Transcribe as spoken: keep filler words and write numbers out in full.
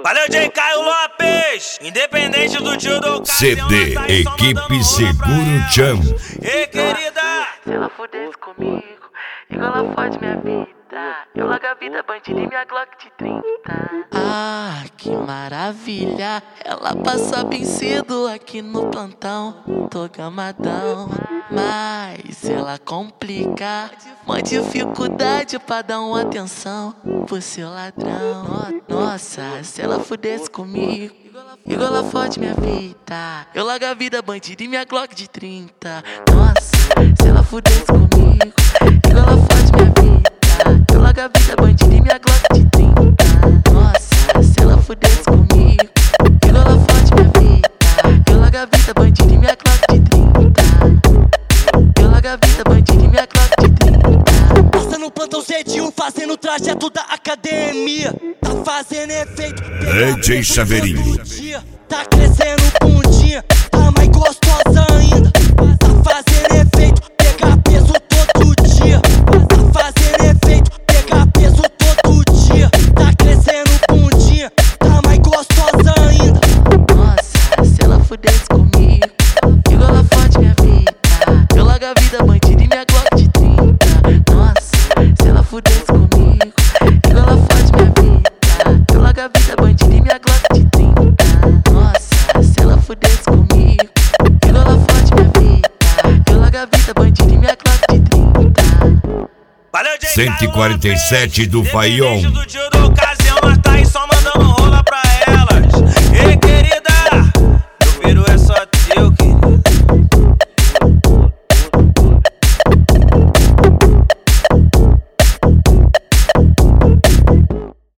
Valeu, J. Caio Lopes, independente do tio do Caio. C D, Equipe Seguro Jam. Ei, querida, se ela fudesse comigo, igual ela fode minha vida, eu largo a vida bandida e minha Glock de trinta. Ah, que maravilha, ela passa bem cedo aqui no plantão, tô gamadão, mas ela complica, uma dificuldade pra dar uma atenção pro seu ladrão. Nossa, se ela fudesse comigo, igual ela fode minha vida, eu largo a vida bandida e minha Glock de trinta. Nossa, se ela fudesse comigo, igual ela fode minha vida, eu largo a vida bandida e minha Glock de trinta. Nossa, se ela fudesse comigo, igual ela fode minha vida, eu largo a vida bandida e minha Glock de trinta. Eu largo a vida bandida e minha Glock de trinta. Passando o plantão cedinho, fazendo o trajeto da academia, tá fazendo efeito. D J Chaveirinho. Tá crescendo bundinha, tá mais gostosa ainda. Tá fazendo efeito, pegar peso todo dia. Tá fazendo efeito, pegar peso todo dia. Tá crescendo bundinha, tá mais gostosa ainda. Nossa, se ela fudesse comigo, igual ela fode minha vida, eu largo a vida bandida e minha Glock de trinta. Nossa, se ela fudesse comigo, igual ela fode minha vida, eu largo a vida bandida e minha Glock de trinta. Nossa, se ela fudesse comigo, igual ela fode minha vida, eu largo a vida bandida e minha Glock de trinta. valeu, J. Caio cento e quarenta e sete do Lopes, Faion. independente do tio do Caio.